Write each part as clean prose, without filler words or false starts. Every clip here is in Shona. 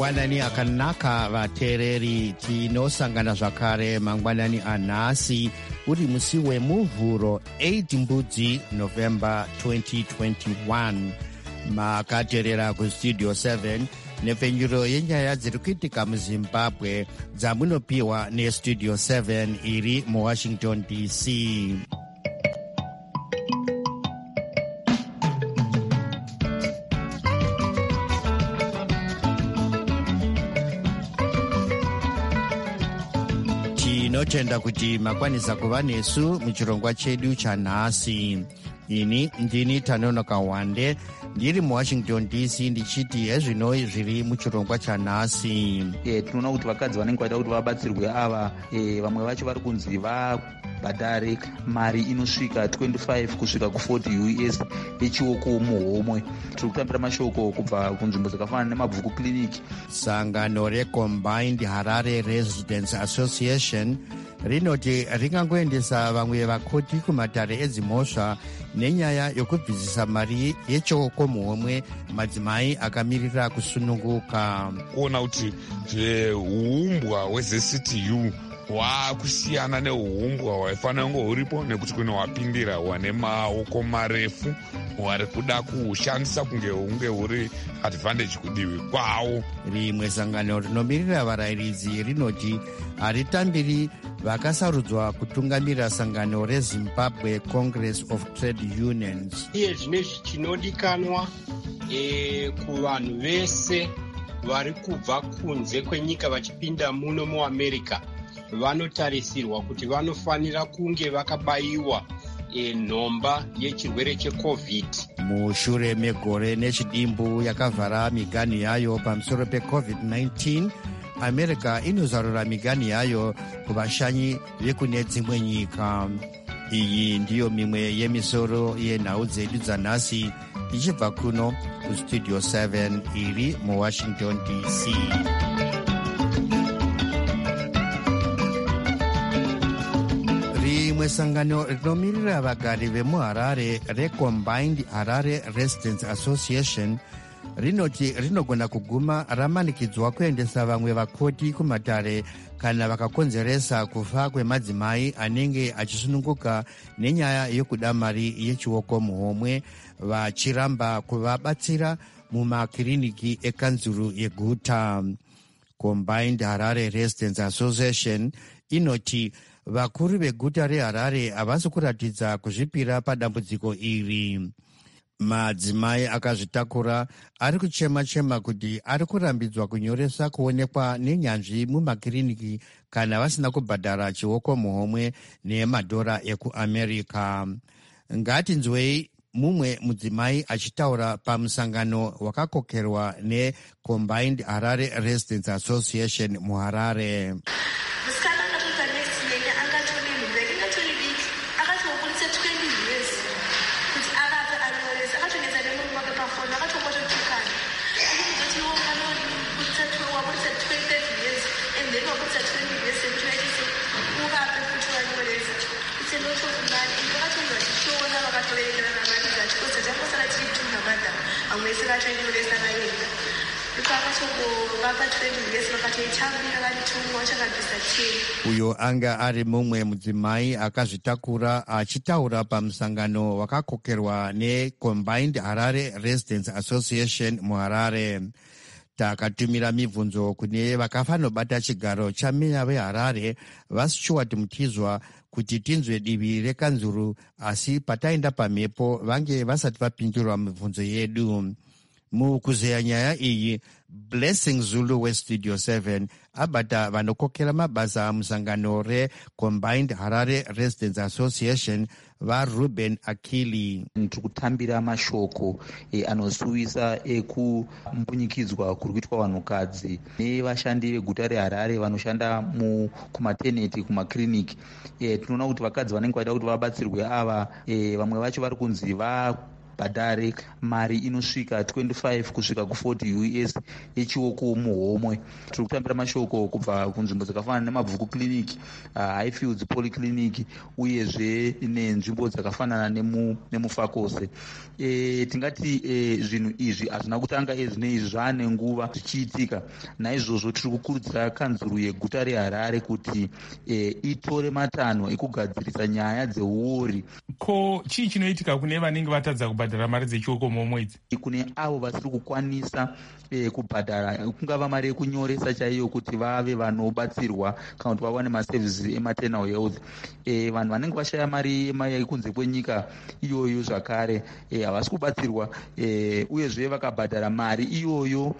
mangwanani akanaka vateereri, tinosangana zvakare mangwanani anhasi uri musi wemuvhuro 8 mbudzi November 2021. Makateerera kustudio 7 nepfenyuro yenyaya dziri kuitika muzimbabwe dzamunopiwa nestudio 7 iri muwashington DC. Tinotenda kuti makwanisa kuva nesu muchirongwa chedu chanhasi. Ini ndini Tanonoka Wande ndiri muwashington DC ndichiti hezvinoi zviri muchirongwa chanhasi. Tinoona kuti vakadzi vanenge vaida kuti vabatsirwe ava vamwe vacho vari kunzi vabhadhare mari inosvika 25 kusvika ku40 US yechioko muhomwe. Tiri kutambira mashoko kubva kunzvimbo dzakafanana nemabvuku clinic. Sangano reCombined Harare Residents Association rinoti ringangoendesa vamwe vakoti kumatare edzimhosva nenyaya yokubvisisa mari yechioko muhomwe madzimai akamirira kusununguka. Kuona kuti uumbwa hweZCTU hwakusiyana neuumbwa hwaifanira kunge huripo, nekuti kune hwapindira hwane maoko marefu hwari kuda kuhushandisa kunge huri advantage kudivi kwawo. Rimwe sangano rinomirira varayiridzi rinoti haritambiri vakasarudzwa kutungamirira sangano reZimbabwe Congress of Trade Unions. Iye zvine chinodikanwa kuvanhu vese vari kubva kunze kwenyika vachipinda muno muAmerica vanotarisirwa kuti vanofanira kunge vakabayiwa nhomba yechirwere cheCovid. Mushure megore nechidimbu yakavhara miganhu yayo pamusoro peCovid-19, America inozarura miganhu yayo kuvashanyi vekune dzimwe nyika. Iyi ndiyo mimwe yemisoro yenhau dzedu dzanhasi ichibva kuno kustudio 7 iri muwashington DC. Rimwe sangano rinomirira vagari vemuharare reCombined Harare Residents Association rinoti rinogona kuguma ramanikidzwa kuendesa vamwe vakoti kumatare kana vakakonzeresa kufa kwemadzimai anenge achisununguka nenyaya yokuda mari yechioko muhomwe, vachiramba kuvabatsira mumakiriniki ekanzuru yeguta. Combined Harare Residents Association inoti vakuru veguta reHarare havasi kuratidza kuzvipira padambudziko iri. Madzimai akazvitakura ari kuchema-chema kuti ari kurambidzwa kunyoresa kuonekwa nenyanzvi mumakiriniki kana vasina kubhadhara chioko muhomwe nemadhora ekuAmerica. Ngatinzwei mumwe mudzimai achitaura pamusangano wakakokerwa neCombined Harare Residents Association muHarare. Uyo anga ari mumwe mudzimai akazvitakura achitaura pamusangano wakakokerwa neCombined Harare Residents Association muHarare. Takatumira mibvunzo kune vakafanobata chigaro chameya veHarare vaStuart Mutizwa kuti tinzwe divi rekanzuru, asi pataenda pamhepo vange vasati vapindurwa mibvunzo yedu. Mukuzeya nyaya iyi, Blessing Zulu weStudio 7 abata vanokokera mabasa musangano reCombined Harare Residents Association vaRuben Akili. Tiri kutambira mashoko anosuwisa ekumbunyikidzwa kuri kuitwa vanhukadzi nevashandi veguta reHarare vanoshanda kumaternity kumakiriniki. Tinoona kuti vakadzi vanenge vaida kuti vabatsirwe ava vamwe vacho vari kunzi kubhadhare mari inosvika 25 kusvika ku40 US yechioko muhomwe. Tiri kutambira mashoko kubva kunzvimbo dzakafanana nemabvuku clinic, Highfields polyclinic uyezve nenzvimbo dzakafanana nemufakose. Tingati zvinhu izvi hazvina kutanga ezvinoizvi zvaane nguva zvichiitika. Naizvozvo tiri kukurudzira kanzuru yeguta reHarare kuti itore matanho ekugadzirisa nyaya dzeuori. Ko chii chinoitika kune vanenge vatadza kubhadhara mari dzechioko mumwedzi? Kune avo vasiri kukwanisa kubhadhara, kungava mari yekunyoresa chaiyo kuti vave vanobatsirwa kana kuti vawane masevhisi ematernal health. Vanhu vanenge vashaya mari yekunze kwenyika iyoyo zvakare havasi kubatsirwa, uyezve vakabhadhara mari iyoyo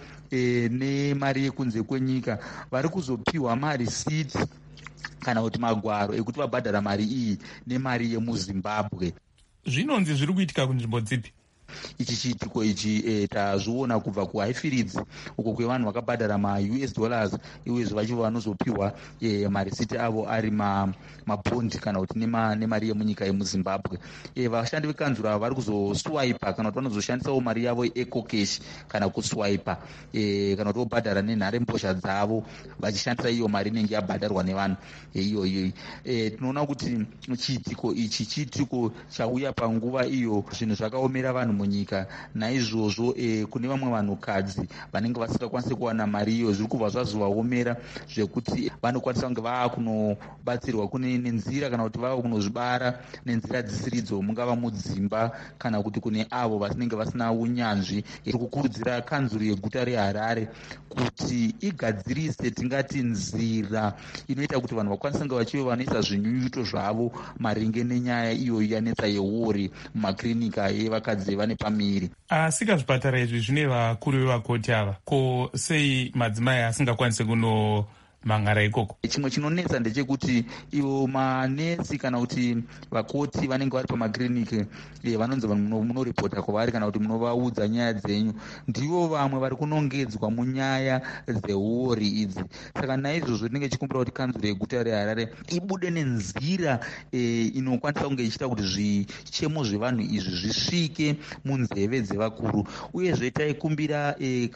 nemari yekunze kwenyika vari kuzopiwa marisiti kana kuti magwaro ekuti vabhadhara mari iyi nemari yemuZimbabwe. Zvinonzi zviri kuitika kunzvimbo dzipi? Ichi chiitiko ichi tazviona kubva kuHighfields uko kwevanhu vakabhadhara maUS dollars uyezve vachiva vanozopiwa marisiti avo ari mabhondi kana kuti nemari yemunyika yemuZimbabwe. Vashandi vekanzuro ava vari kuzoswaipa kana kuti vanozoshandisawo mari yavo ecocash kana kuswaipa kana kuti vobhadhara nenharembozha dzavo vachishandisa iyo mari inenge yabhadharwa nevanhu iyoyo. Tinoona kuti chiitiko ichi chiitiko chauya panguva iyo zvinhu zvakaomera vanhu munyika. Naizvozvo kune vamwe vanhukadzi vanenge vasingakwanisi kuwana mari iyo zviri kubva zvazovaomera zvekuti vanokwanisa kunge vava kunobatsirwa kune nenzira kana kuti vava kunozvibara nenzira dzisiridzo, mungava mudzimba kana kuti kune avo vasinenge vasina unyanzvi. Iri kukurudzira kanzuro yeguta reHarare kuti igadzirise tingati nzira inoita kuti vanhu vakwanisa kunge vachive vanoisa zvinyunyuto zvavo maringe nenyaya iyoyo yanetsa yeuri mumakirinika evakadzi vane pamiri. Asikazvipatara izvi zvine vakuru vevakoti ava, ko sei madzimai asingakwanisi kunomhangara ikoko? Chimwe chinonetsa ndechekuti ivo manesi kana kuti vakoti vanenge vari pamakiriniki vanonzi munoripota kwavari kana kuti munovaudza nyaya dzenyu, ndivo vamwe vari kunongedzwa munyaya dzeuri idzi. Saka naizvozvo tinenge tichikumbira kuti kanzuro yeguta reHarare ibude nenzira inokwanisa kunge ichiita kuti zvichemo zvevanhu izvi zvisvike munzeve dzevakuru. Uyezve taikumbira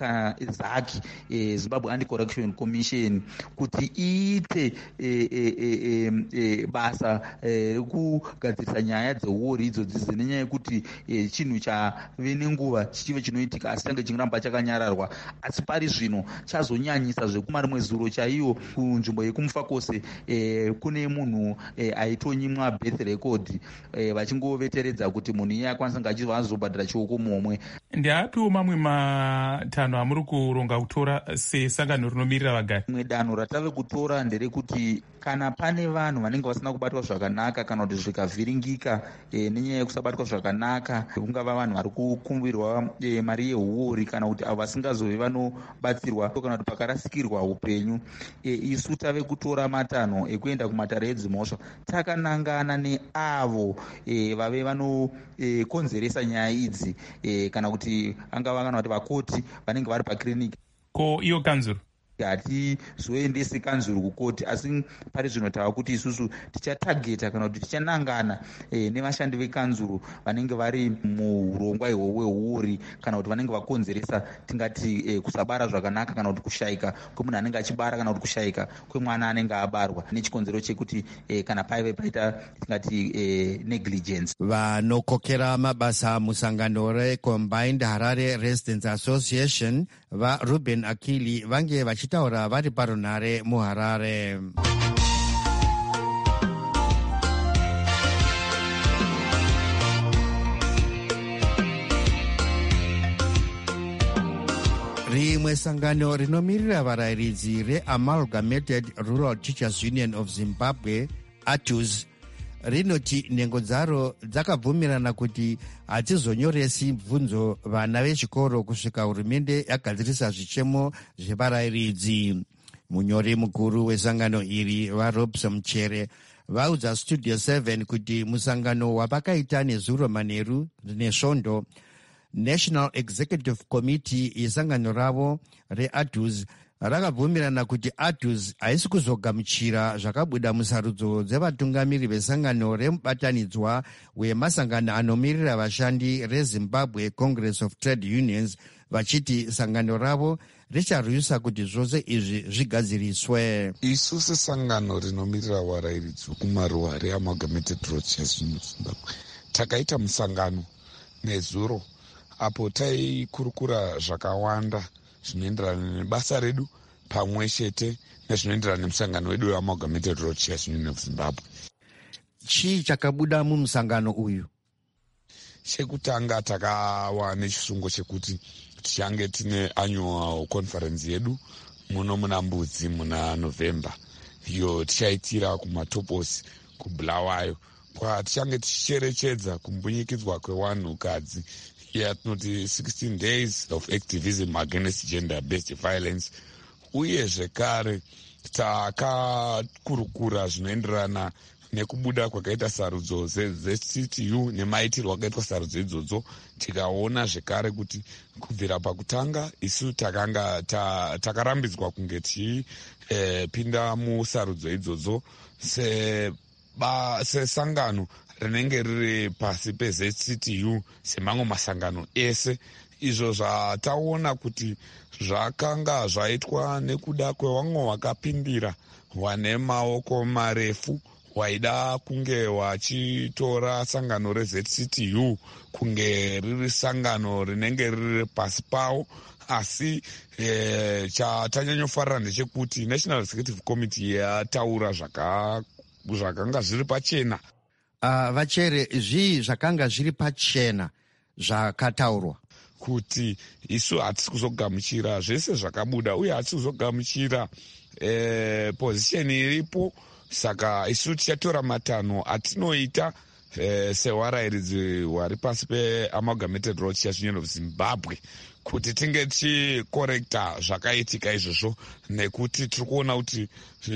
zaki Zimbabwe Anti-Corruption Commission kuti iite basa rekugadzirisa nyaya dzeuori idzodzi nenyaya yekuti chinhu chave nenguva chichive chinoitika asi change chingiramba chakanyararwa. Asi pari zvino chazonyanyisa zvekuma rimwe zuro chaiyo kunzvimbo yekumufakose kune munhu aitonyimwa birth record vachingoveteredza kuti munhu iye akwanisa kunge achizva azobhadhara chioko muhomwe. Ndeapiwo mamwe matanho amuri kuronga kutora sesangano rinomirira vagari? Rimwe danho ratave kutora nderekuti kana pane vanhu vanenge vasina kubatwa zvakanaka kana kuti zvikavhiringika nenyaya yekusabatwa zvakanaka, kungava vanhu vari kukumbirwa mari yeuori kana kuti avo vasingazove vanobatsirwa kana kuti pakarasikirwa upenyu, isu tave kutora matanho ekuenda kumatare edzimhosva takanangana neavo vave vanokonzeresa nyaya idzi kana kuti angava kana kuti vakoti vanenge vari pakiriniki. Ko iyo kanzuro hatizoendesi kanzuro kukoti, asi pari zvino tava kuti isusu tichatageta kana kuti tichanangana nevashandi vekanzuro vanenge vari muurongwa ihwohwo hweuri kana kuti vanenge vakonzeresa tingati kusabara zvakanaka kana kuti kushayika kwemunhu anenge achibara kana kuti kushayika kwemwana anenge abarwa nechikonzero chekuti kana paive paita tingati negligence. Vanokokera mabasa musangano reCombined Harare Residents Association vaRuben Akili vange vachitaura vari parunhare muHarare. Rimwe sangano rinomirira varayiridzi reAmalgamated Rural Teachers Union of Zimbabwe, ATUZ, rinoti nhengo dzaro dzakabvumirana kuti hadzizonyoresi bvunzo vana vechikoro kusvika hurumende yagadzirisa zvichemo zvevarayiridzi. Munyori mukuru wesangano iri vaRobson Mchere vaudza Studio 7 kuti musangano wavakaita nezuro manheru nesvondo, National Executive Committee yesangano ravo reATUZ rakabvumirana kuti ATUS haisi kuzogamuchira zvakabuda musarudzo dzevatungamiri vesangano remubatanidzwa wemasangano anomirira vashandi reZimbabwe Congress of Trade Unions, vachiti sangano ravo richarwisa kuti zvose izvi zvigadziriswe. Isu sesangano rinomirira varairidzi kumaruwa reamalgamated roadshows muZimbabwe takaita musangano nezuro apo taikurukura zvakawanda zvinoenderana nebasa redu pamwe chete nezvinoenderana nemusangano wedu weamalgamated roadshows Union of Zimbabwe. Chii chakabuda mumusangano uyu? Chekutanga takawa nechisungo chekuti tichange tine annual conference yedu muno muna Mbudzi muna November, iyo tichaitira kumatoposi kuBulawayo, kwatichange tichicherechedza kumbunyikidzwa kwewanhukadzi yatinoti 16 days of activism against gender-based violence. Uye zvekare takakurukura zvinoenderana nekubuda kwakaita sarudzo zeCTU nemaitirwo akaitwa sarudzo idzodzo. Tikaona zvekare kuti kubvira pakutanga isu takarambidzwa kunge tichipinda musarudzo idzodzo sesangano rinenge riri pasi peZCTU semamwe masangano ese. Izvo zvataona kuti zvakanga zvaitwa nekuda kwevamwe vakapindira wane maoko marefu waida kunge wachitora sangano reZCTU kunge riri sangano rinenge riri pasi pawo. Asi chatanyanyofarira ndechekuti National Executive Committee yataura zvakanga zviri pachena. Vachere, zvii zvakanga zviri pachena zvakataurwa? Kuti isu hatisi kuzogamuchira zvese zvakabuda uye hatisi kuzogamuchira position iripo. Saka isu tichatora matanho atinoita sewarairidzi wari pasi peamalgamated roadshows Union of Zimbabwe kuti tinge tichikorekta zvakaitika izvozvo, nekuti tiri kuona kuti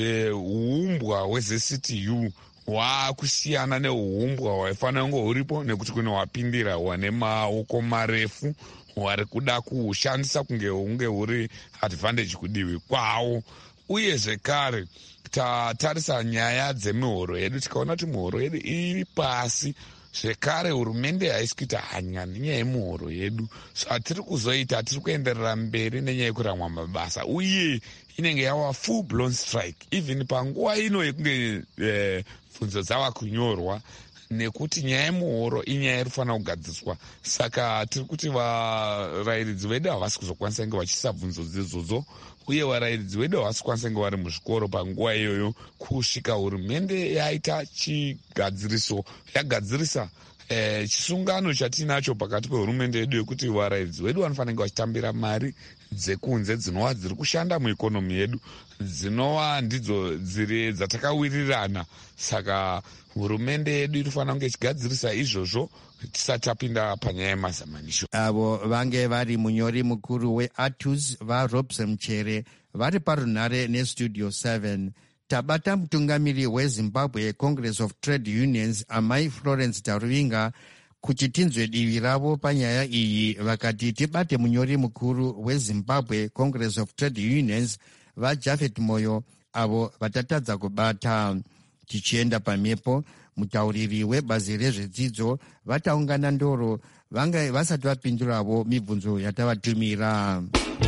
uumbwa hweZCTU hwakusiyana neuumbwa hwaifanira kunge huripo, nekuti kune wapindira wane maoko marefu hwari kuda kuhushandisa kunge huri advantage kudivi kwawo. Uye zvekare tatarisa nyaya dzemihoro yedu tikaona kuti mihoro yedu iri pasi. Zvekare hurumende haisi kuita hanya nenyaya yemihoro yedu. Atiri kuzoita, tiri kuenderera mberi nenyaya yekuramwa mabasa, uye inenge yava full blown strike even panguva ino yekunge bvunzo dzava kunyorwa, nekuti nyaya yemuhoro inyaya irifanira kugadziswa. Saka tiri kuti varairidzi vedu havasi kuzokwanisa kunge vachiisa bvunzo idzodzo, uye varairidzi vedu havasi kukwanisa kunge vari muzvikoro panguva iyoyo kusvika hurumende yaita chigadziriso, yagadzirisa chisungano chatinacho pakati pehurumende yedu yekuti varairidzi vedu vanofanira kunge vachitambira mari dzekunze dzinova dziri kushanda muikonomi yedu, dzinova ndidzo dziri dzatakawirirana. Saka hurumende yedu inofanira kunge ichigadzirisa izvozvo tisati tapinda panyaya yemazamanisho. Avo vange vari munyori mukuru weATUS vaRobson Mchere vari parunhare neStudio 7. Tabata mutungamiri weZimbabwe Congress of Trade Unions Amai Florence Taruvinga kuti tinzwe divi ravo panyaya iyi. Vakati tibate munyori mukuru weZimbabwe Congress of Trade Unions vaJafet Moyo avo vatatadza kubata. Tichienda pamhepo, mutauriri webazi rezvedzidzo vataungana ndoro vanga vasati vapinduravo mibvunzo yatavatumira.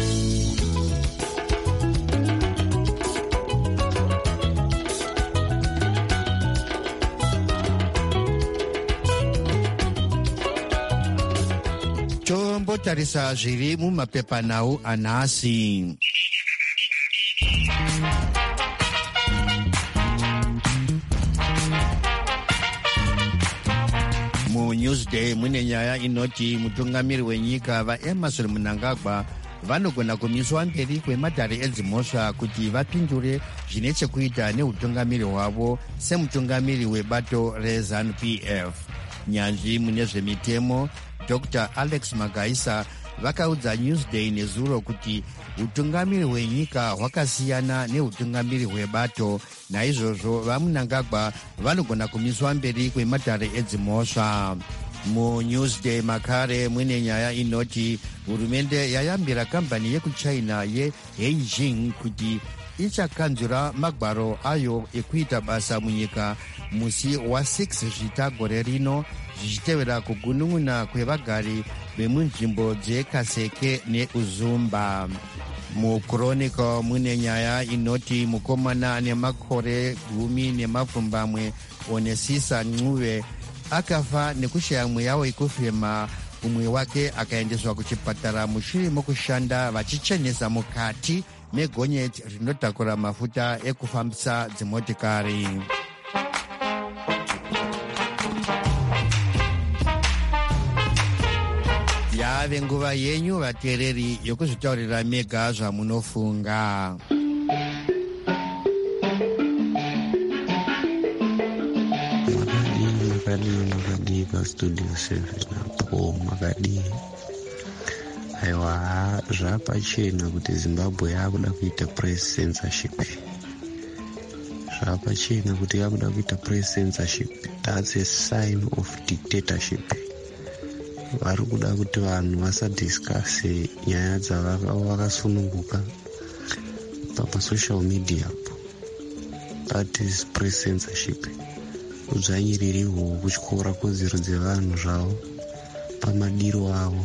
Tombotarisa zviri mumapepanhau anhasi. MuNewsday mune nyaya inoti mutungamiri wenyika vaEmmerson Mnangagwa vanogona kumiswa mberi kwemadhare edzimhosva kuti vapindure zvine chekuita neutungamiri hwavo semutungamiri webato reZANU-PF. Nyanzvi mune zvemitemo Dr. Alex Magaisa vakaudza Newsday nezuro kuti utungamiri hwenyika hwakasiyana neutungamiri hwebato, naizvozvo vaMnangagwa vanogona kumiswa mberi kwemadhare edzimhosva. muNewsday makare mwine nyaya inoti hurumende yayambira kambani yekuchina yeHeijin kuti ichakanzura magwaro ayo ekuita basa munyika musi wa6 zvitagore rino zvichitevera kugunun'una kwevagari vemunzvimbo dzekaseke neuzumba. muChronicle mune nyaya inoti mukomana ane makore 10 Onesisa Ncube akafa nekushaya mweya wekufema. Umwe wake akaendeswa kuchipatara mushure mokushanda vachichenesa mukati megonyeti rinotakura mafuta ekufambisa dzimotikari. Yave nguva yenyu vateereri yokuzvitaurira mega zvamunofunga. Makadi pastudio 7 apo makadi aiwa zvapachena kuti Zimbabwe yakuda kuita press censorship. Zvapachena kuti yakuda kuita press censorship. That's a sign of dictatorship. Vari kuda kuti vanhu vasadiscase nyaya dzavakasununguka pasocial media. That is press censorship. Udzvanyiririwo kutyora kodzero dzevanhu zvavo pamadiro avo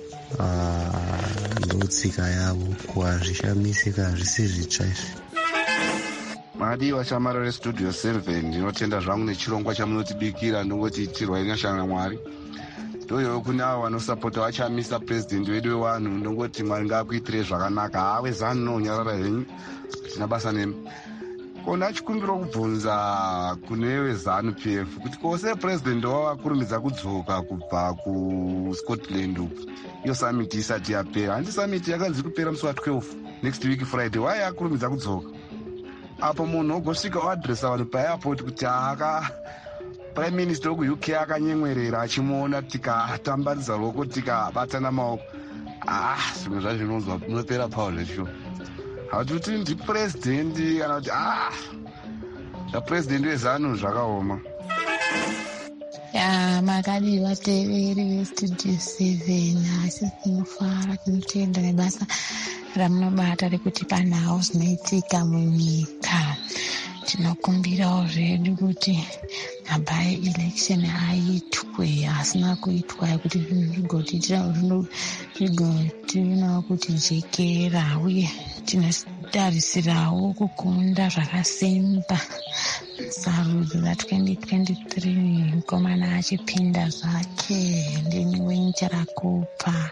ndotsika yavo kuhazvishamisi kahazvisi zvitsva izvi. Madiwa chamarare studio 7 ndinotenda zvangu nechirongwa chamunotibikira ndongoti tirwa ingashanga Mwari. Ndoyo kune avo vanosapota vachamisa president wedu wewanhu ndongoti Mwari ngaakuitire zvakanaka. Hawe zanu nonyarara henyu tina basa nemi. Kona chikumbiro kubvunza kunewe ZANU PF kuti kose president wavakurumidza kudzoka kubva kuScotland iyo summit isati yapera. Handi summit yakanzi kupera musi wa12 next week Friday. Why akurumidza kudzoka? Apo munhu ogosvika oadresa vanhu paairport kuti prime minister weku-UK akanyemwerera achimuona tikatambanidza ruoko tikabatana maoko. Zvimwe zvacho zvinonzwa munopera pawo zvesho. Hatuti ndipurezidendi kana kuti zvapurezidendi wezanu zvakaoma. Makadi vateereri vestudio 7 asi tinofara tinotenda nebasa ramunobata rekuti panhau zvinoitika munyika. Tinokumbirawo zvedu kuti mabai election aitwe asina kuitwa kuti zvigotiona kuti jekera uye tinotarisirawo kukunda zvakasimba sarudzo za2023 mukomana achipinda zvake ndini wenjerakupa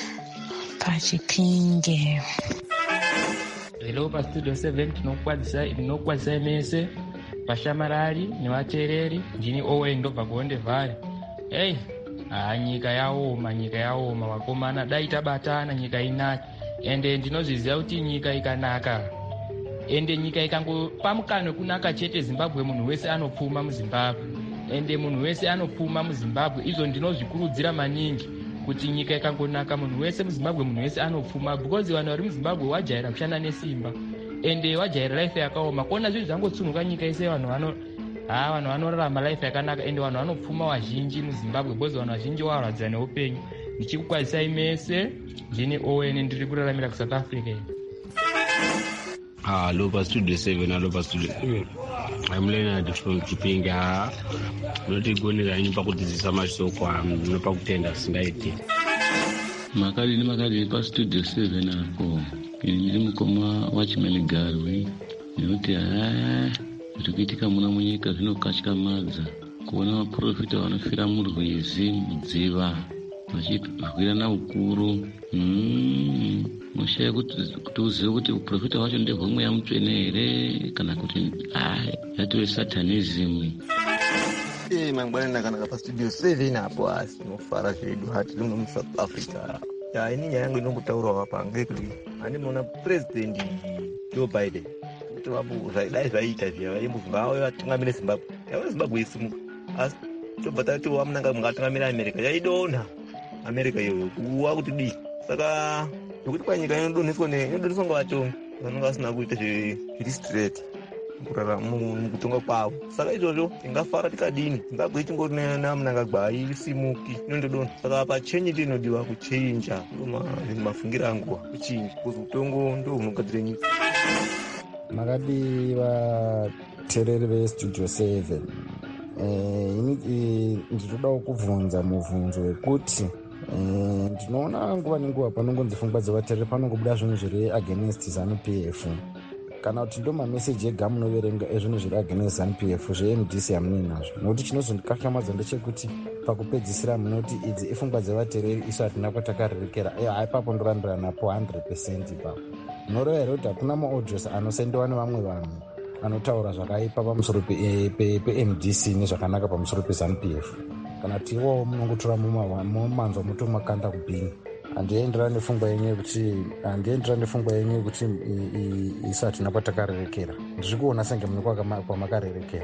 pachipinge. Hello pastudio 7 tinokwadzisa mese vashamarari nevateereri. Ndini Owen ndobva kuOndevhare. Nyika yaoma vakomana dai tabatana nyika inaki. Ende ndinozviziva kuti nyika ikanaka ende nyika ikangopa mukana kunaka chete Zimbabwe munhu wese anopfuma muZimbabwe. Ende munhu wese anopfuma muZimbabwe. Izvo ndinozvikurudzira maningi kuti nyika ikangonaka munhu wese muZimbabwe munhu wese anopfuma because vanhu vari muZimbabwe wajaira kushanda nesimba ende wajaira life yakaoma. Kuona zvinhu zvangotsunhuka nyika ise vanhu vanorarama life yakanaka ende vanhu vanopfuma vazhinji muZimbabwe because vanhu vazhinji varwadzira neupenyu. Ndichikukwazisai mese. Ndini Owen ndiri kuraramira kuSouth Africa. Hello pastudio 7 I'm Leonard from Chipinga. Notigonera henyu pakudzidzisa mashoko nopakutenda singaite. Makadi pastudio 7 apo ndiri mukoma wachimanigarwe ndinoti zviri kuitika muna munyika zvinokatyamadza kuona vaprofita vanofira murwizi mudziva vachirwirana ukuru. Mushaya kuti uzive kuti uprofita wacho ndehwemweya mutsvene here kana kuti yatove satanism. Mangwana nakanaka pastudio 7 apo asi nofara zvedu hati rino muSouth Africa. Ini nyaya yangu inongotaurawo apa ngekuti handimona president Joe Biden kuti dai zvaita zviya vaimbovhunga avo vatungamire Zimbabwe. Yaona Zimbabwe isimuka asi tobva tati wamunanga mungatungamira America yaidonha America iyoyo kuwa kuti dii. Saka nokuti kwa nyika inodoneswa ngavatongi vanonga vasina kuita zviri straight. mukutonga kwavo. Saka izvozvo tingafara tikadini, Zimbabwe tingori namunangagwa haisimuki inondodonha. Saka apa chenji ndinodiwa kuchinja, mafungiro angu kuchinja, kuzi utongo ndo unogadzira nyika. Makadiwa tereri vestudio 7, ndinodawo kubvunza mubvunzo wekuti ndinoona nguva nenguva panongonzi pfungwa dzevatereri panongobuda zvinhu zviri against ZANU-PF, kana kuti ndo mameseji ega munoverenga ezvinhu zviri against ZANU-PF zveMDC hamunei nazvo, nokuti chinozondikashamadzo ndechekuti pakupedzisira munoti idzi ipfungwa dzevatereri isu hatina kwatakarerekera. Haipapo ndorandira napo 100% ipapo. Noreva here kuti hakuna maaudios anosendewa nevamwe vanhu anotaura zvakaipa pamusoro peMDC nezvakanaka pamusoro peZANU-PF, kana kuti iwowo munongotora mumanzwa mutomakanda kubhini. Handienderani nefungwa yenyu yekuti isu hatina kwatakarerekera. Ndiri kuona senge mune kwamakarerekera.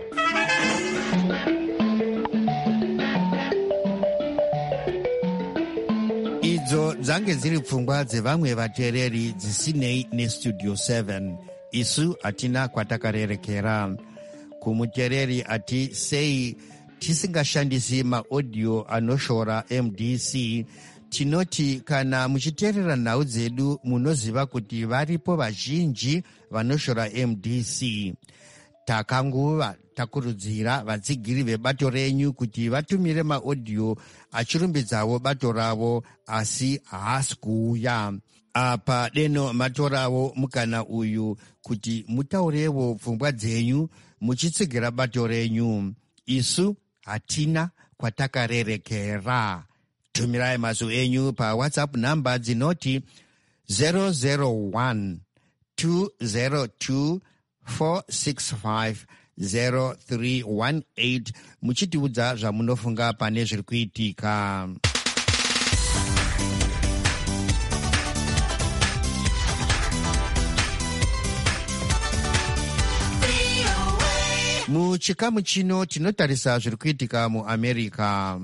Idzo dzange dziri pfungwa dzevamwe vatereri dzisinei nestudio 7. Isu hatina kwatakarerekera. Kumutereri ati sei tisingashandisi maaudio anoshora MDC, tinoti kana muchiteerera nhau dzedu munoziva kuti varipo vazhinji vanoshora MDC. Takanguva takurudzira vatsigiri vebato renyu kuti vatumire maaudio achirumbidzawo bato ravo, asi haasi kuuya. Apa deno matorawo mukana uyu kuti mutaurewo pfungwa dzenyu muchitsigira bato renyu. Isu hatina kwatakarerekera. Tumirai mazwi enyu pa WhatsApp namba dzinoti 001 202 465 0318 muchitiudza zvamunofunga pane zviri kuitika. Muchikamu chino tinotarisa zviri kuitika muAmerica.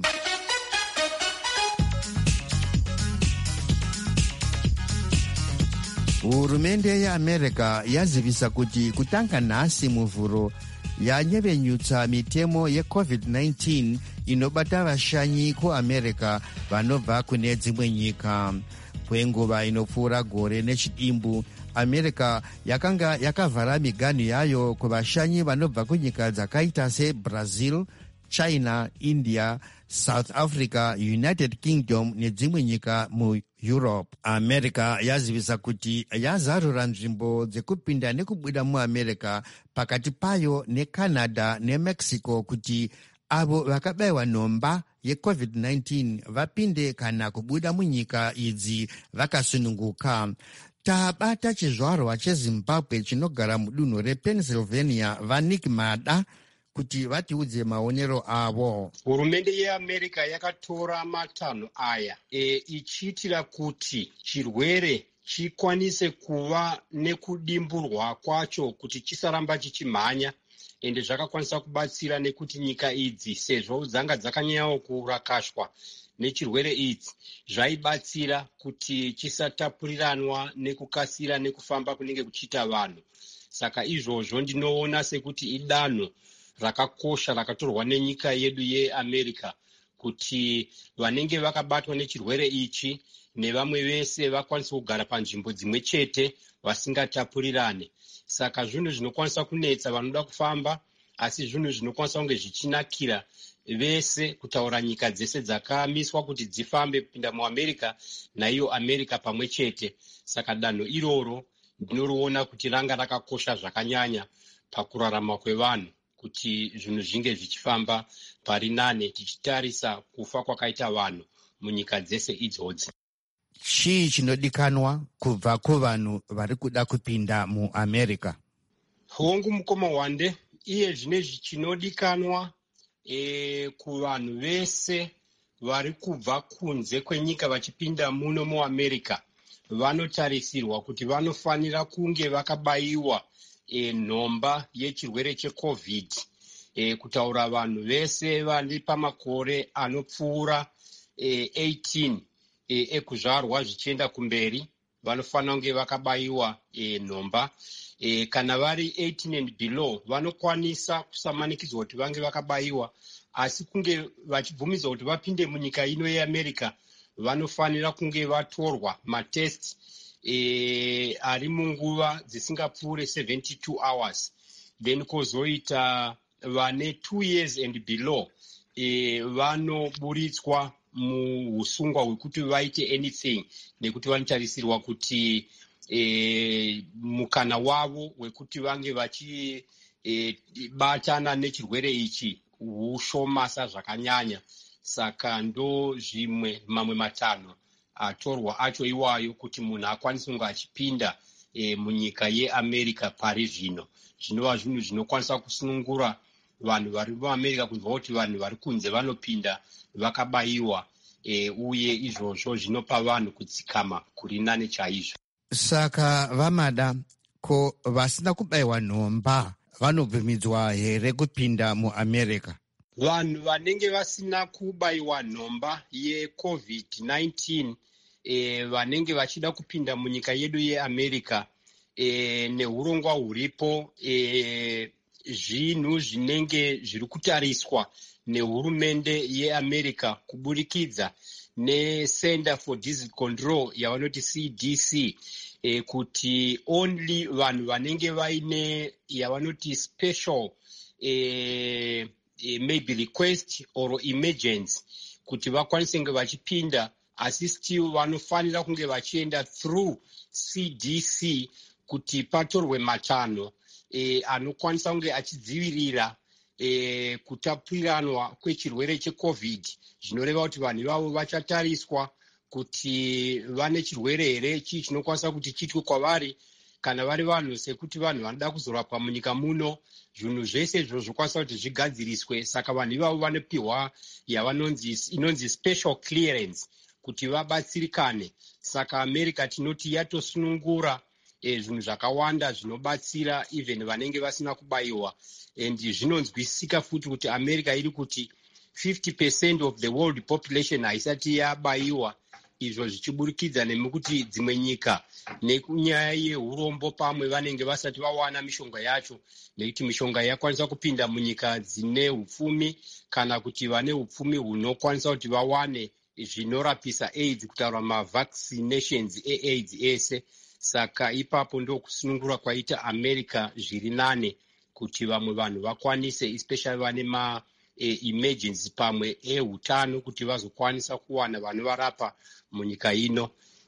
Hurumende yeAmerica yazivisa kuti kutanga nhasi muvhuro yanyevenyutsa mitemo yeCovid-19 inobata vashanyi kuAmerica vanobva kune dzimwe nyika. Kwenguva inopfuura gore nechidimbu, America yakanga yakavhara miganhu yayo kuvashanyi vanobva kunyika dzakaita seBrazil, China, India, South Africa, United Kingdom nedzimwe nyika muEurope. America yazivisa kuti yazarura nzvimbo dzekupinda nekubuda muAmerica pakati payo neCanada neMexico kuti avo vakabayiwa nhomba yeCovid-19 vapinde kana kubuda munyika idzi vakasununguka. Tabata chizvarwa cheZimbabwe chinogara mudunhu rePennsylvania vaNick Mada kuti vatiudze maonero avo. Hurumende yeAmerica yakatora matanho aya ichiitira kuti chirwere chikwanise kuva nekudimburwa kwacho kuti chisaramba chichimhanya, ende zvakakwanisa kubatsira nekuti nyika idzi sezvo dzanga dzakanyanyawo kurakashwa nechirwere idzi zvaibatsira kuti chisatapuriranwa nekukasira nekufamba kunenge kuchiita vanhu. Saka izvozvo ndinoona sekuti idanho rakakosha rakatorwa nenyika yedu yeAmerica kuti vanenge vakabatwa nechirwere ichi nevamwe vese vakwanise kugara panzvimbo dzimwe chete vasingatapurirane. Saka zvinhu zvinokwanisa kunetsa vanoda kufamba, asi zvinhu zvinokwanisa kunge zvichinakira vese, kutaura nyika dzese dzakamiswa kuti dzifambe kupinda muAmerica naiyo America pamwe chete. Saka danho iroro ndinoriona kuti ranga rakakosha zvakanyanya pakurarama kwevanhu, kuti zvinhu zvinge zvichifamba pari nane tichitarisa kufa kwakaita vanhu munyika dzese idzodzi. Chii chinodikanwa kubva kuvanhu vari kuda kupinda muAmerica? Hongu mukoma wande, iye zvinezvi chinodikanwa kuvanhu vese vari kubva kunze kwenyika vachipinda muno muAmerica vanotarisirwa kuti vanofanira kunge vakabayiwa nhomba yechirwere cheCovid. Kutaura vanhu vese vari pamakore anopfuura 18 ekuzvarwa zvichienda kumberi vanofanira kunge vakabayiwa nhomba. kana vari 18 and below vanokwanisa kusamanikidzwa kuti vange vakabayiwa, asi kunge vachibvumidzwa kuti vapinde munyika ino yeamerica vanofanira kunge vatorwa matest ari munguva dzisingapfuure 72 hours. Then kozoita vane 2 years and below vanoburitswa muusungwa hwekuti vaite anything, nekuti vanotarisirwa kuti mukana wavo wekuti vange vachibatana nechirwere ichi hushomasa zvakanyanya. Saka ndo zvimwe mamwe matanho atorwa acho iwayo kuti munhu akwanise kunge achipinda munyika yeamerica pari zvino. Zvinova zvinhu zvinokwanisa kusunungura vanhu vari muamerica kunzwa kuti vanhu vari kunze vanopinda vakabayiwa, uye izvozvo zvinopa vanhu kutsikama kuri nane chaizvo. Saka vamada, ko vasina kubayiwa nhomba vanobvumidzwa here kupinda muamerica? Vanhu vanenge vasina kubayiwa nhomba yeCovid-19 vanenge vachida kupinda munyika yedu yeamerica, neurongwa huripo, zvinhu zvinenge zviri kutariswa nehurumende yeamerica kuburikidza neCenter for Disease Control yavanoti CDC, kuti only vanhu vanenge vaine yavanoti special maybe request or emergency kuti vakwanise kunge vachipinda, asi still vanofanira kunge vachienda through CDC kuti patorwe matanho anokwanisa kunge achidzivirira kutapuranwa kwechirwere cheCovid. Zvinoreva kuti vanhu ivavo vachatariswa kuti vane chirwere here chii chinokwanisa kuti chitwe kwavari, kana vari vanhu sekuti vanhu vanoda kuzorapwa munyika muno, zvinhu zvese izvo zvokwanisa kuti zvigadziriswe. Saka vanhu ivavo vanopiwa inonzi special clearance kuti vabatsirikane. Saka America tinoti yatosunungura zvinhu zvakawanda zvinobatsira even vanenge vasina kubayiwa, and zvinonzwisika futi kuti America iri kuti 50% of the world population haisati yabayiwa, izvo zvichiburikidza nemikuti dzimwe nyika nekunyaya yeurombo pamwe vanenge vasati vawana mishonga yacho, nekuti mishonga yakwanisa kupinda munyika dzine upfumi kana kuti vane upfumi hunokwanisa kuti vawane zvinorapisa AIDS, kutaura mavaccinations eAIDS ese. Saka ipapo ndo kusunungura kwaita America zviri nane kuti vamwe vanhu vakwanise, especially vane emergency pamwe ehutano, kuti vazokwanisa kuwana vanovarapa munyika ino.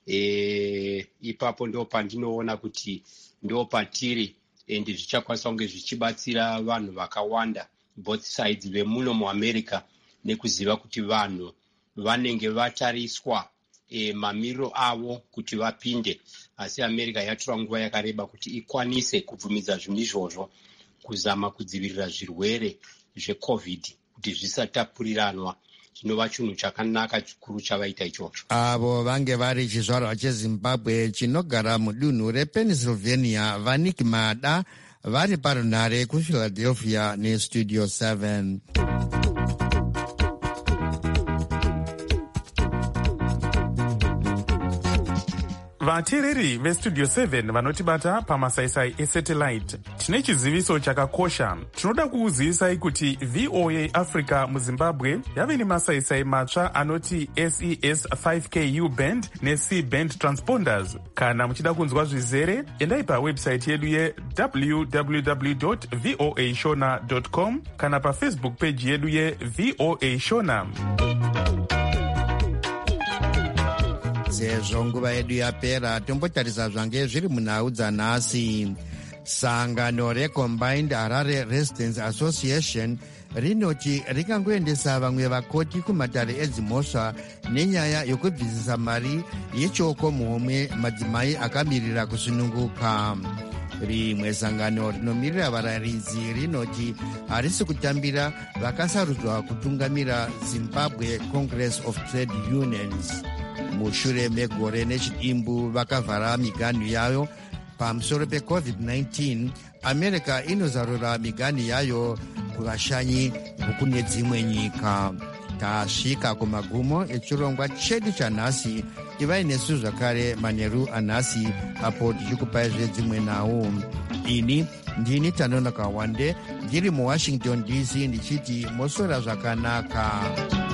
Ipapo ndo pandinoona kuti ndo patiri, and zvichakwanisa kunge zvichibatsira vanhu vakawanda both sides vemuno muAmerica, nekuziva kuti vanhu vanenge vatariswa mamiriro avo kuti vapinde. Asi America yatora nguva yakareba kuti ikwanise kubvumidza zvinhu izvozvo, kuzama kudzivirira zvirwere zveCovid kuti zvisatapuriranwa. Chinova chinhu chakanaka chikuru chavaita ichocho. Avo vange vari chizvarwa cheZimbabwe chinogara mudunhu rePennsylvania, Vanik Mada, vari parunhare kuPhiladelphia neStudio 7. vateereri vestudio 7 vanotibata pamasaisai esatellite, tine chiziviso chakakosha. Tinoda kukuzivisai kuti VOA Africa muZimbabwe yave nemasaisai matsva anoti SES 5Ku band neC band transponders. Kana muchida kunzwa zvizere, endai pawebsite yedu ye-www.voashona.com kana pafacebook page yedu ye-VOA Shona. Sezvo nguva yedu yapera, tombotarisa zvange zviri munhau dzanhasi. Sangano reCombined Harare Residents Association rinoti rikangoendesa vamwe vakoti kumatare edzimhosva nenyaya yokubvisisa mari yechoko muhomwe madzimai akamirira kusununguka. Rimwe sangano rinomirira varayiridzi rinoti harisi kutambira vakasarudzwa kutungamira Zimbabwe Congress of Trade Unions. Mushure megore nechidimbu vakavhara miganhu yayo pamusoro peCovid-19. America inozarura miganhu yayo kuvashanyi vokune dzimwe nyika. Tasvika kumagumo echirongwa chedu chanhasi. Ivai nesu zvakare manheru anhasi apo tichikupai zvedzimwe nhau. ini ndini Tanonoka Wande ndiri muWashington DC ndichiti moswera zvakanaka.